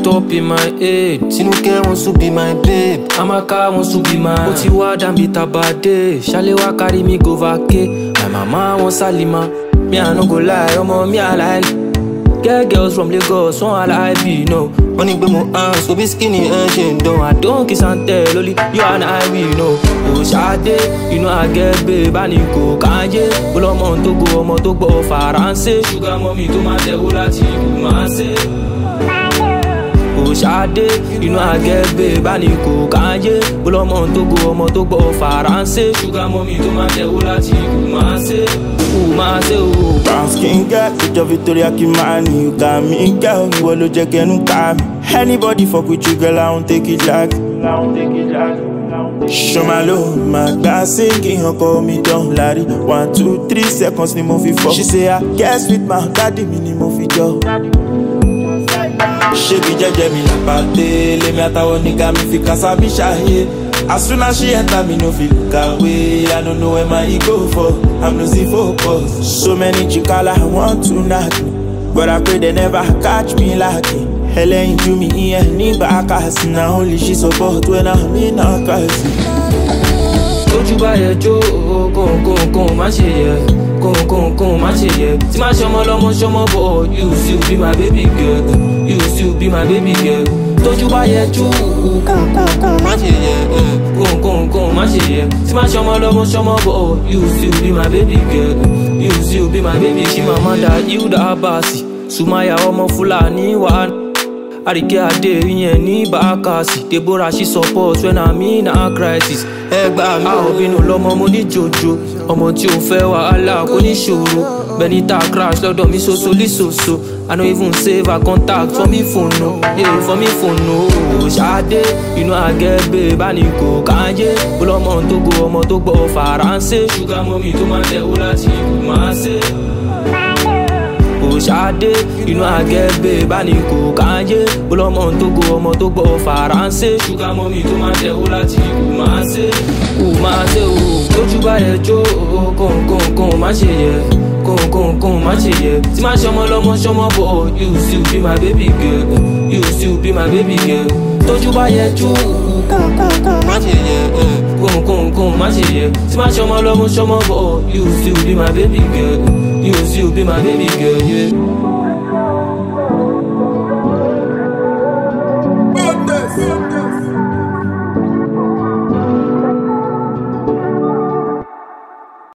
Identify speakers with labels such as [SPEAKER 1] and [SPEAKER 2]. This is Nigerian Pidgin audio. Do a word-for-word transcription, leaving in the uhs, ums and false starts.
[SPEAKER 1] top in my head.
[SPEAKER 2] Tinuke wants to be my babe.
[SPEAKER 1] Amaka wants to be my Otiwa dan be tabade. Shalewa carry me go vacay. My mama wants Salima. Me I no go lie, omo me I like. Get girls from Lagos, one I be no.
[SPEAKER 2] Money be my hands, so be skinny and she don't.
[SPEAKER 1] I don't kiss and tell, only you and I we know. Oh Sade, you know I get babe, I need go Kanye. Pull on to go, omo to go Faransé. Sugar mommy to my devil lati kumase. Oh Sade, you know I get babe, I need go Kanye. Pull on to go, omo to go Faransé. Sugar mommy to my devil lati kumase. Kumase oh.
[SPEAKER 3] Brown skin girl, with your Victoria Kimani. You got me, girl, you will look check and come. Anybody fuck with you, girl, I won't take it like. I won't take it like. Show my love, my glass singing, you call me down, laddie. One, two, three seconds, the movie fuck. She say, I guess with my daddy, mini movie job. She be jeje me la pate, le me atawo nigga me fi kasa mi shaye. As soon as she enter me no feel look away. I don't know where my ego for, I'm losing focus. So many chicala I want to knock me, but I pray they never catch me lacking. Hell ain't do me here, need back ass. Now only she support when I'm in a crisis.
[SPEAKER 1] Don't you buy a joke, come, come, come, my shit. Come, come, come, my shit. See my show, my love, my show, my boy. You still be my baby girl. You still be my baby girl. Don't you buy a joke, come, come, come, my shit. Come, come, come, my shit. See my show, my love, my show, my boy. You still be my baby girl. You still be my baby. She my mother, you the abasi. Sumaya omo Fulani one. Arike ade yen ni bakasi. Deborah she supports when I'm in a crisis. Egba mi a obinu lomo mo ni jojo. Omo ti o fe wahala ko ni ṣòro. Benita crash lọ́dọ̀ mi so so li so so. I no even save her contact for me phone no. Yeah, for me phone no. Sade, you know I get babe, I need go Kanye. Pull omo to go, omo to go Faransé. Sugar mommy to my devil lati kumase. Oh Sade, you know I get babe, I need go Kanye. Pull omo to go, omo to go Faransé. Sugar mommy to my devil lati kumase. Kumase oh, don't you buy a joke, come come come, my shit. Come, come, come, my shit. See my show, my love, my show, my boy. You still be my baby girl. You still be my baby girl. Don't you buy a joke? Come, come, come, my shit. Come, come, come, my shit. See my show, my love, my show, my boy. You still be my baby girl. You still be my baby girl, yeah.
[SPEAKER 3] Goodness, goodness.